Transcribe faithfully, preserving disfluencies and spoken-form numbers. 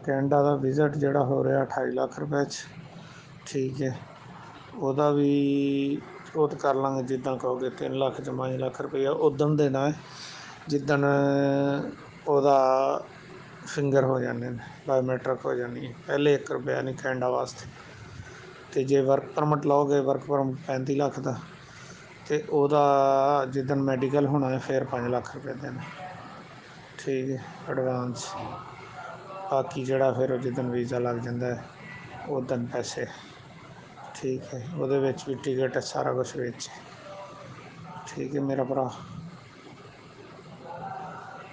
Canada ਦਾ visit ਜਿਹੜਾ ਹੋ ਰਿਹਾ ਅਠਾਈ ਲੱਖ ਰੁਪਏ 'ਚ। ਠੀਕ ਹੈ, ਉਹਦਾ ਵੀ ਉਹ ਤਾਂ ਕਰ ਲਾਂਗੇ ਜਿੱਦਾਂ ਕਹੋਗੇ। ਤਿੰਨ ਲੱਖ ਜਾਂ ਪੰਜ ਲੱਖ ਰੁਪਈਆ ਉਦਣ ਦੇਣਾ ਹੈ ਜਿੱਦਣ ਉਹਦਾ ਫਿੰਗਰ ਹੋ ਜਾਂਦੇ ਨੇ, ਬਾਇਓਮੈਟ੍ਰਿਕ ਹੋ ਜਾਂਦੀ ਹੈ। ਪਹਿਲੇ ਇੱਕ ਰੁਪਇਆ ਨਹੀਂ ਕੈਨੇਡਾ ਵਾਸਤੇ। ਅਤੇ ਜੇ ਵਰਕ ਪਰਮਿਟ ਲਓਗੇ, ਵਰਕ ਪਰਮਿਟ ਪੈਂਤੀ ਲੱਖ ਦਾ, ਅਤੇ ਉਹਦਾ ਜਿੱਦਣ ਮੈਡੀਕਲ ਹੋਣਾ ਹੈ ਫਿਰ ਪੰਜ ਲੱਖ ਰੁਪਏ ਦੇਣਾ। ਠੀਕ ਹੈ, ਐਡਵਾਂਸ। ਬਾਕੀ ਜਿਹੜਾ ਫਿਰ ਜਿੱਦਣ ਵੀਜ਼ਾ ਲੱਗ ਜਾਂਦਾ ਉੱਦਣ ਪੈਸੇ। ਠੀਕ ਹੈ, ਉਹਦੇ ਵਿੱਚ ਵੀ ਟਿਕਟ ਸਾਰਾ ਕੁਛ ਵਿੱਚ। ਠੀਕ ਹੈ ਮੇਰਾ ਭਰਾ।